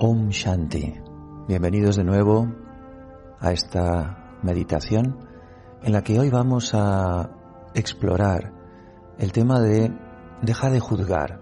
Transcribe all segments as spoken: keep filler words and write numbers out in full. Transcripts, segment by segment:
Om Shanti. Bienvenidos de nuevo a esta meditación en la que hoy vamos a explorar el tema de dejar de juzgar.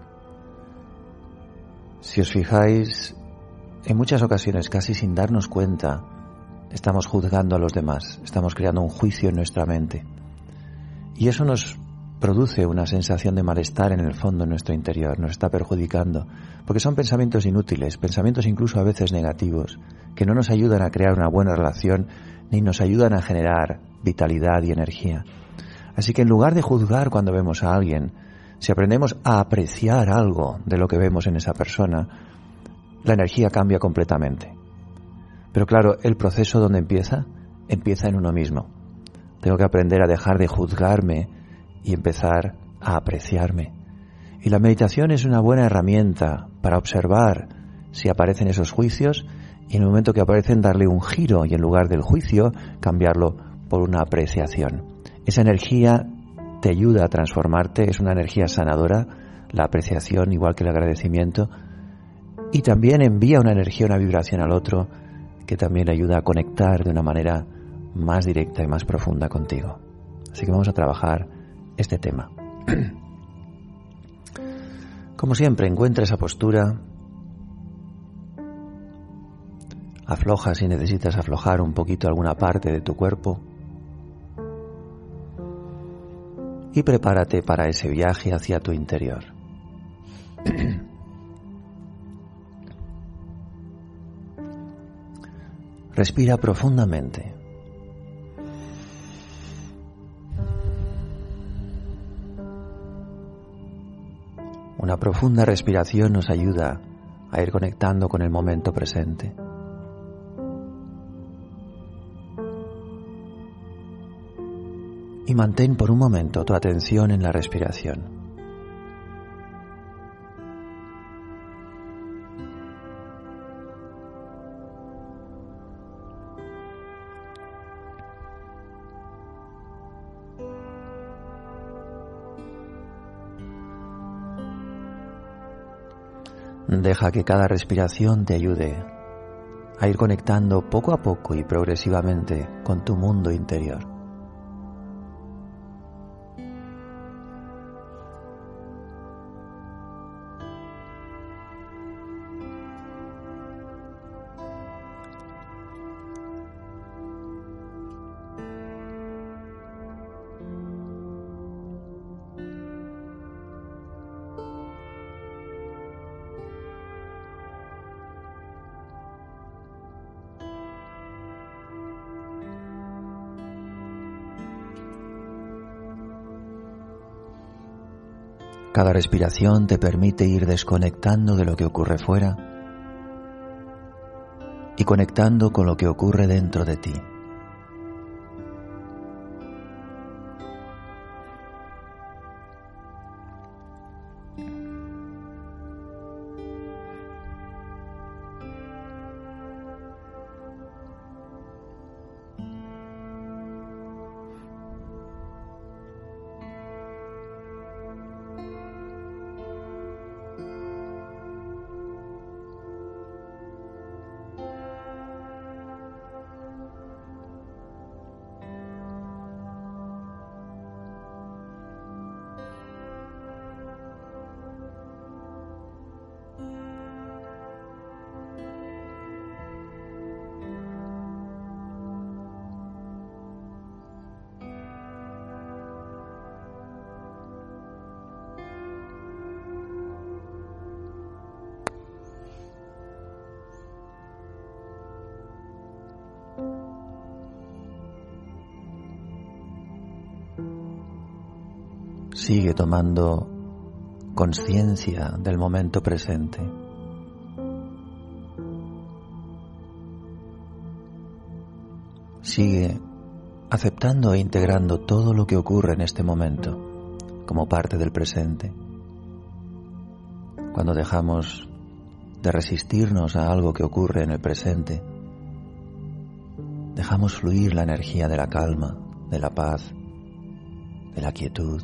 Si os fijáis, en muchas ocasiones, casi sin darnos cuenta, estamos juzgando a los demás, estamos creando un juicio en nuestra mente. Y eso nos produce una sensación de malestar en el fondo, en nuestro interior, nos está perjudicando, porque son pensamientos inútiles, pensamientos incluso a veces negativos, que no nos ayudan a crear una buena relación, ni nos ayudan a generar vitalidad y energía. Así que en lugar de juzgar cuando vemos a alguien, si aprendemos a apreciar algo de lo que vemos en esa persona, la energía cambia completamente. Pero claro, el proceso donde empieza, empieza en uno mismo. Tengo que aprender a dejar de juzgarme y empezar a apreciarme. Y la meditación es una buena herramienta para observar si aparecen esos juicios y en el momento que aparecen darle un giro y en lugar del juicio cambiarlo por una apreciación. Esa energía te ayuda a transformarte, es una energía sanadora, la apreciación igual que el agradecimiento, y también envía una energía, una vibración al otro que también ayuda a conectar de una manera más directa y más profunda contigo. Así que vamos a trabajar este tema. Como siempre, encuentra esa postura, afloja si necesitas aflojar un poquito alguna parte de tu cuerpo y prepárate para ese viaje hacia tu interior. Respira profundamente. Una profunda respiración nos ayuda a ir conectando con el momento presente. Y mantén por un momento tu atención en la respiración. Deja que cada respiración te ayude a ir conectando poco a poco y progresivamente con tu mundo interior. Cada respiración te permite ir desconectando de lo que ocurre fuera y conectando con lo que ocurre dentro de ti. Sigue tomando conciencia del momento presente. Sigue aceptando e integrando todo lo que ocurre en este momento como parte del presente. Cuando dejamos de resistirnos a algo que ocurre en el presente, dejamos fluir la energía de la calma, de la paz, de la quietud.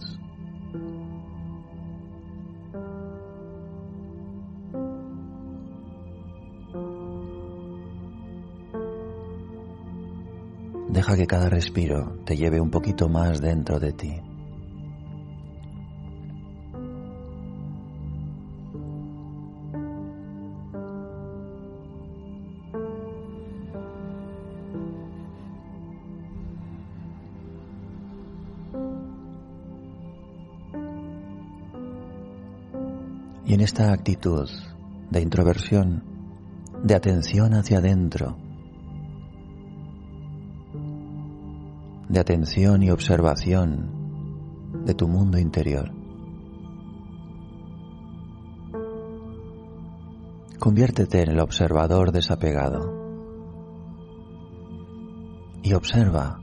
Deja que cada respiro te lleve un poquito más dentro de ti. Y en esta actitud de introversión, de atención hacia adentro, de atención y observación de tu mundo interior, conviértete en el observador desapegado y observa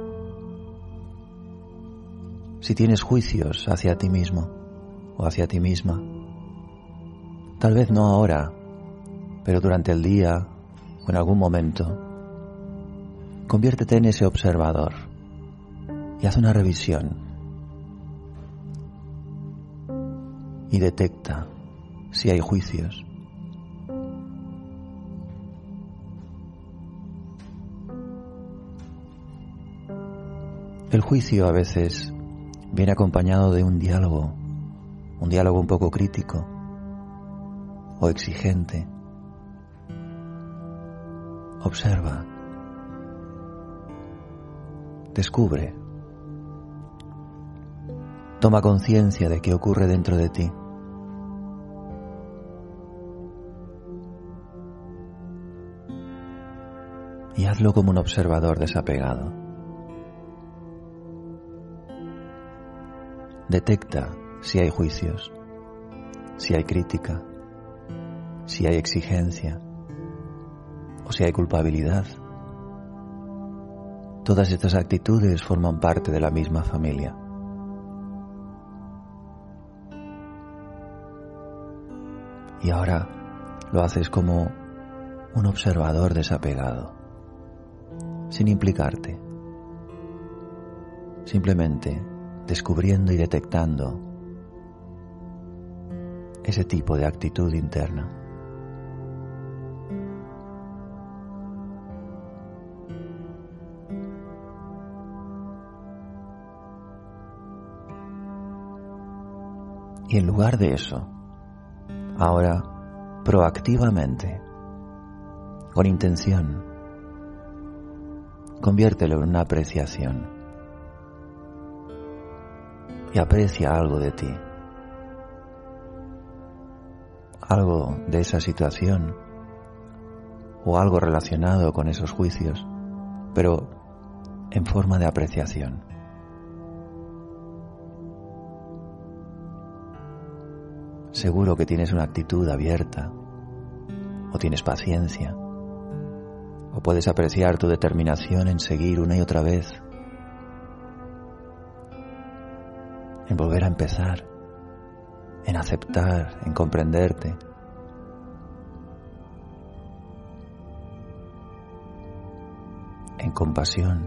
si tienes juicios hacia ti mismo o hacia ti misma. Tal vez no ahora, pero durante el día o en algún momento, conviértete en ese observador y haz una revisión y detecta si hay juicios. El juicio a veces viene acompañado de un diálogo, un diálogo un poco crítico o exigente. Observa, descubre, toma conciencia de qué ocurre dentro de ti. Y hazlo como un observador desapegado. Detecta si hay juicios, si hay crítica, si hay exigencia o si hay culpabilidad. Todas estas actitudes forman parte de la misma familia. Y ahora lo haces como un observador desapegado, sin implicarte, simplemente descubriendo y detectando ese tipo de actitud interna. Y en lugar de eso, ahora proactivamente, con intención, conviértelo en una apreciación y aprecia algo de ti, algo de esa situación o algo relacionado con esos juicios, pero en forma de apreciación. Seguro que tienes una actitud abierta, o tienes paciencia, o puedes apreciar tu determinación en seguir una y otra vez, en volver a empezar, en aceptar, en comprenderte. En compasión,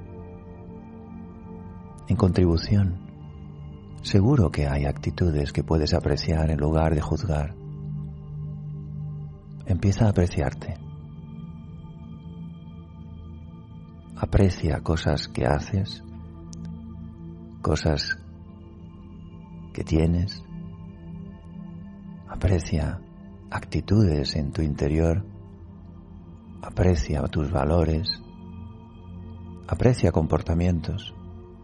en contribución. Seguro que hay actitudes que puedes apreciar en lugar de juzgar. Empieza a apreciarte. Aprecia cosas que haces, cosas que tienes. Aprecia actitudes en tu interior. Aprecia tus valores. Aprecia comportamientos.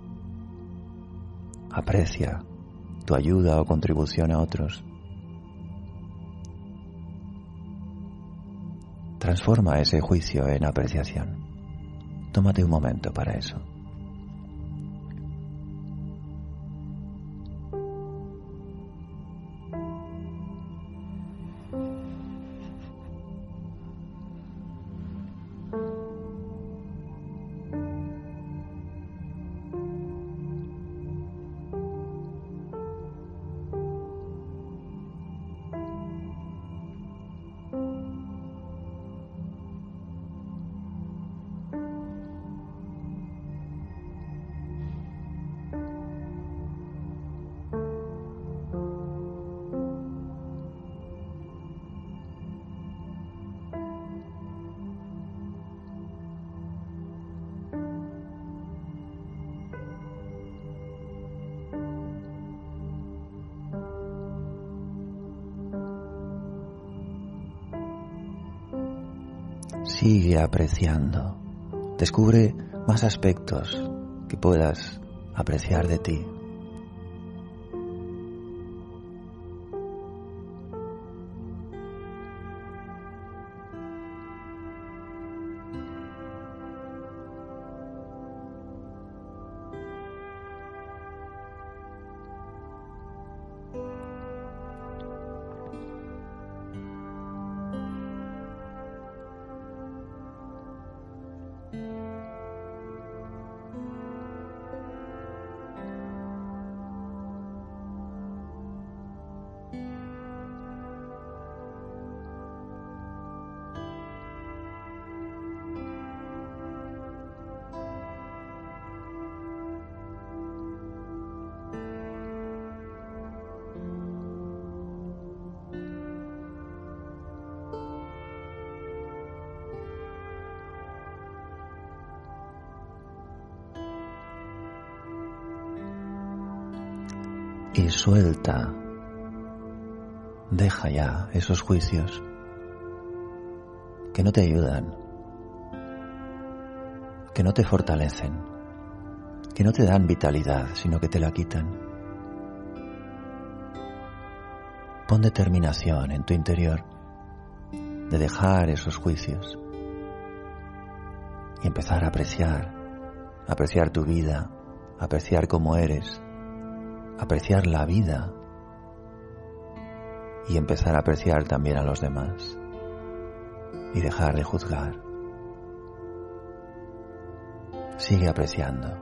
Aprecia tu ayuda o contribución a otros. Transforma ese juicio en apreciación. Tómate un momento para eso. Sigue apreciando. Descubre más aspectos que puedas apreciar de ti. Y suelta, deja ya esos juicios que no te ayudan, que no te fortalecen, que no te dan vitalidad, sino que te la quitan. Pon determinación en tu interior de dejar esos juicios y empezar a apreciar, apreciar tu vida, apreciar cómo eres, apreciar la vida y empezar a apreciar también a los demás y dejar de juzgar. Sigue apreciando.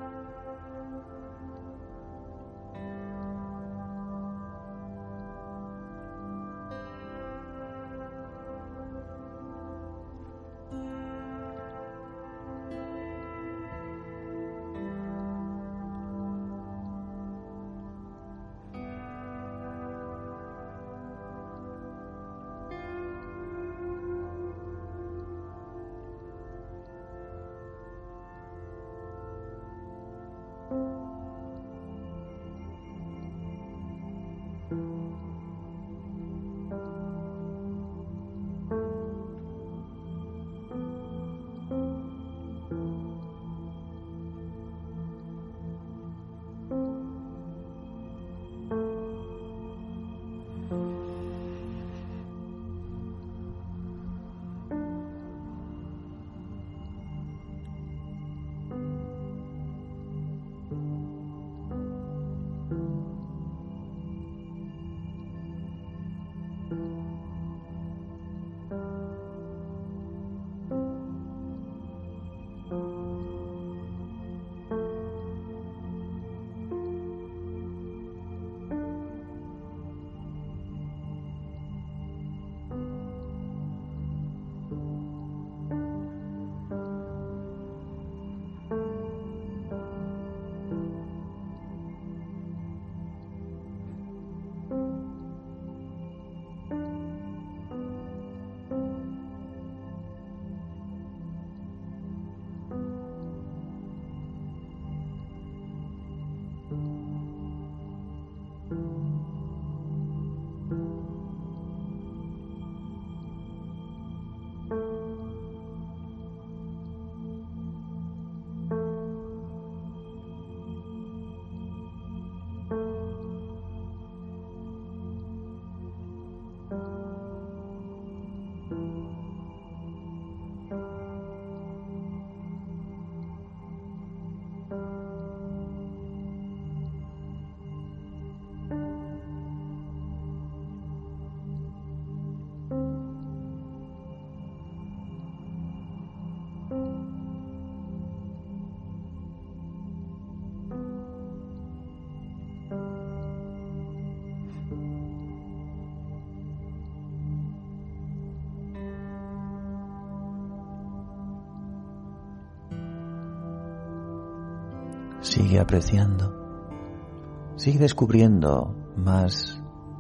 Sigue apreciando, sigue descubriendo más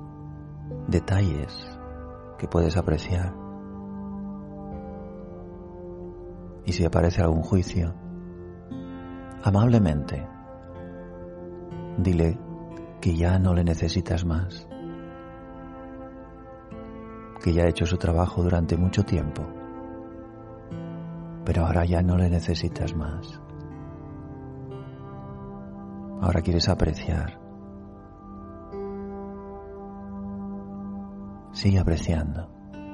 detalles que puedes apreciar. Y si aparece algún juicio, amablemente, dile que ya no le necesitas más, que ya ha hecho su trabajo durante mucho tiempo pero ahora ya no le necesitas más. Ahora quieres apreciar. Sigue apreciando.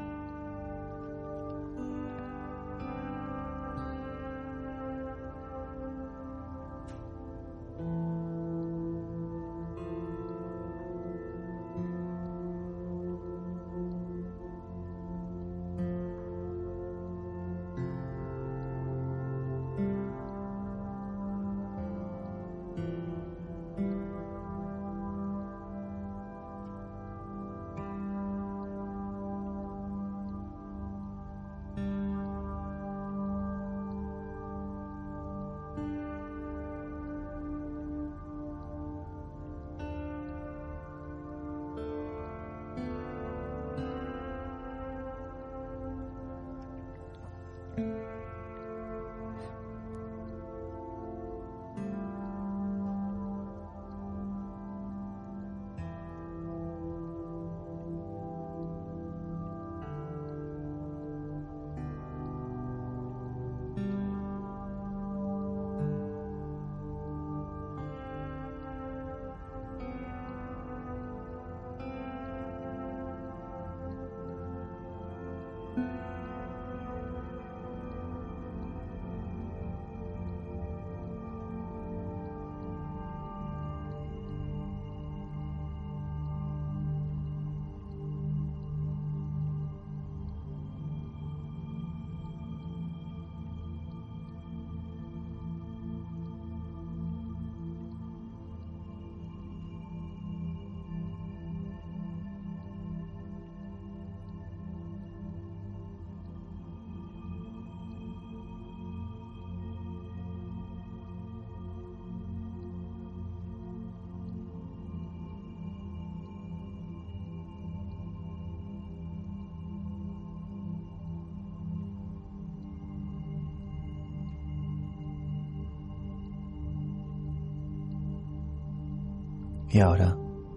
Y ahora,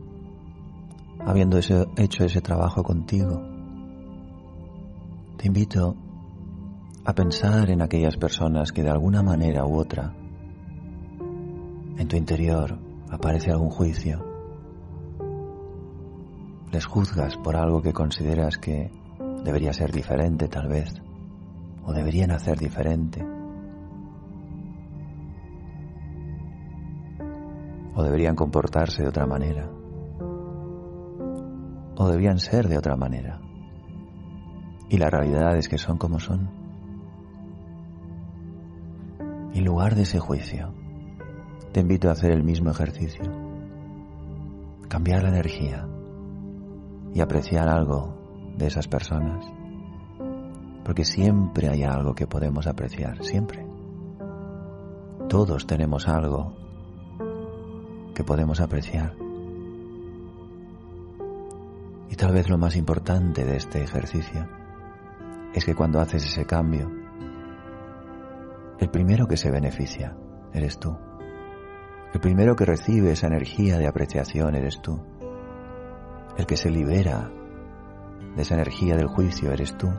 habiendo ese- hecho ese trabajo contigo, te invito a pensar en aquellas personas que de alguna manera u otra en tu interior aparece algún juicio. Les juzgas por algo que consideras que debería ser diferente tal vez, o deberían hacer diferente, o deberían comportarse de otra manera, o debían ser de otra manera. Y la realidad es que son como son. Y en lugar de ese juicio, te invito a hacer el mismo ejercicio. Cambiar la energía y apreciar algo de esas personas. Porque siempre hay algo que podemos apreciar, siempre. Todos tenemos algo que podemos apreciar. Y tal vez lo más importante de este ejercicio es que cuando haces ese cambio, el primero que se beneficia eres tú. El primero que recibe esa energía de apreciación eres tú. El que se libera de esa energía del juicio eres tú.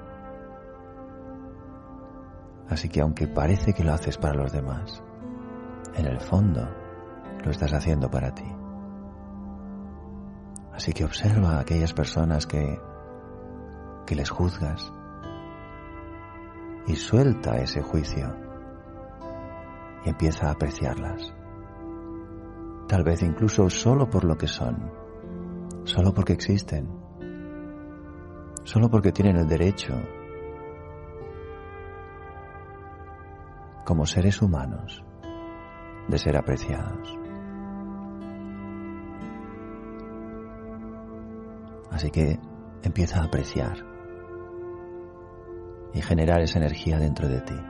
Así que aunque parece que lo haces para los demás, en el fondo lo estás haciendo para ti. Así que observa a aquellas personas que, que les juzgas y suelta ese juicio y empieza a apreciarlas. Tal vez incluso solo por lo que son, solo porque existen, solo porque tienen el derecho, como seres humanos, de ser apreciados. Así que empieza a apreciar y generar esa energía dentro de ti.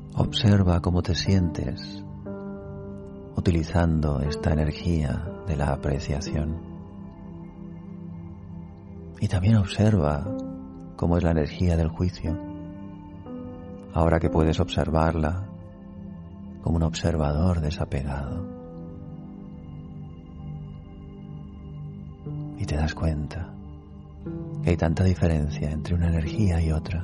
Observa cómo te sientes utilizando esta energía de la apreciación. Y también observa cómo es la energía del juicio, ahora que puedes observarla como un observador desapegado. Y te das cuenta que hay tanta diferencia entre una energía y otra,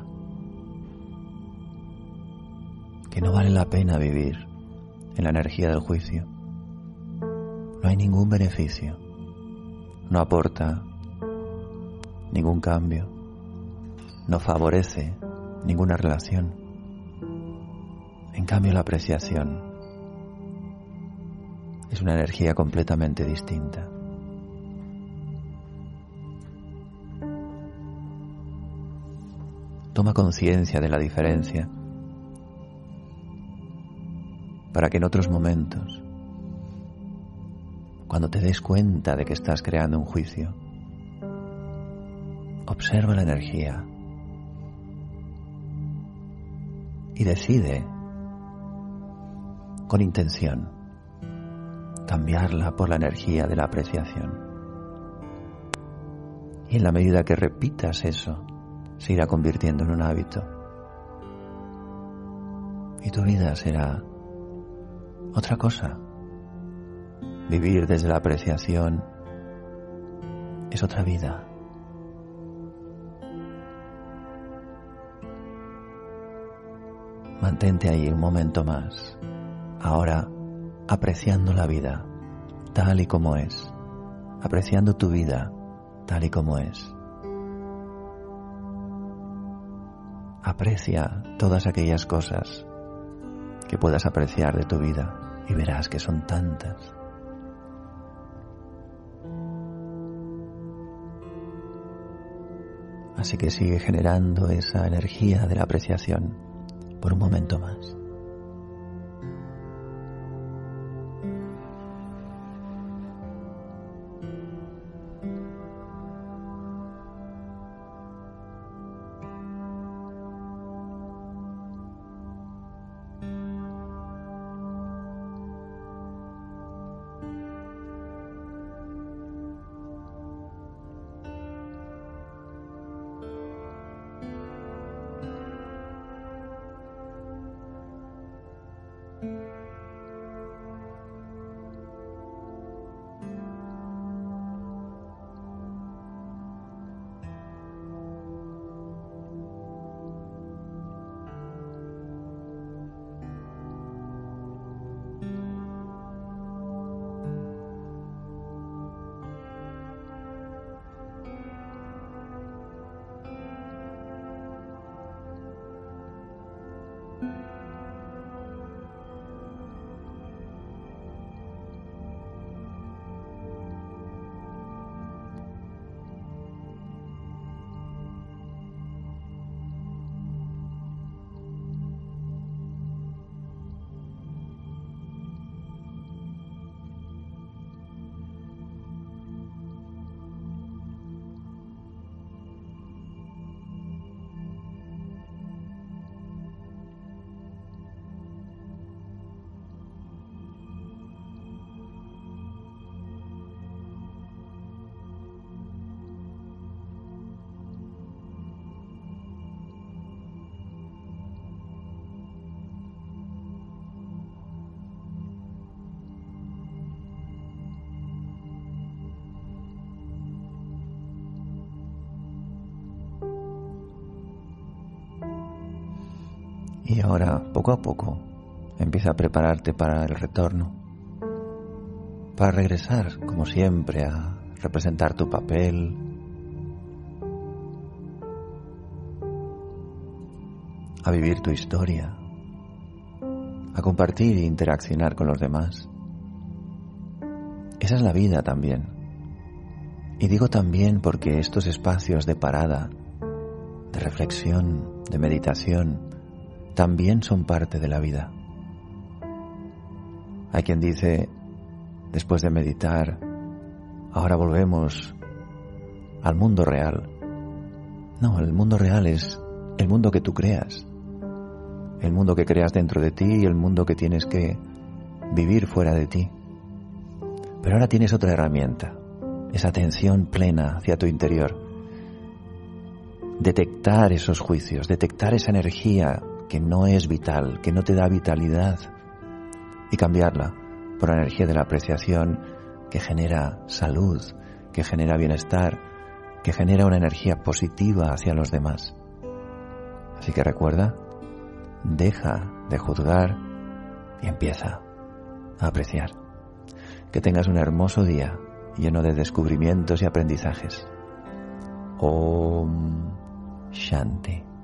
que no vale la pena vivir en la energía del juicio. No hay ningún beneficio, no aporta ningún cambio, no favorece ninguna relación. En cambio, la apreciación es una energía completamente distinta. Toma conciencia de la diferencia para que en otros momentos, cuando te des cuenta de que estás creando un juicio, observa la energía y decide con intención cambiarla por la energía de la apreciación. Y en la medida que repitas eso, se irá convirtiendo en un hábito. Y tu vida será otra cosa. Vivir desde la apreciación es otra vida. Mantente ahí un momento más, ahora apreciando la vida tal y como es, apreciando tu vida tal y como es. Aprecia todas aquellas cosas que puedas apreciar de tu vida y verás que son tantas. Así que sigue generando esa energía de la apreciación por un momento más. Y ahora, poco a poco, empieza a prepararte para el retorno, para regresar, como siempre, a representar tu papel, a vivir tu historia, a compartir e interaccionar con los demás. Esa es la vida también. Y digo también porque estos espacios de parada, de reflexión, de meditación, también son parte de la vida. Hay quien dice, después de meditar, ahora volvemos al mundo real. No, el mundo real es el mundo que tú creas. el mundo que creas dentro de ti y el mundo que tienes que vivir fuera de ti. Pero ahora tienes otra herramienta, esa atención plena hacia tu interior. Detectar esos juicios, detectar esa energía que no es vital, que no te da vitalidad, y cambiarla por la energía de la apreciación que genera salud, que genera bienestar, que genera una energía positiva hacia los demás. Así que recuerda, deja de juzgar y empieza a apreciar. Que tengas un hermoso día lleno de descubrimientos y aprendizajes. Om Shanti.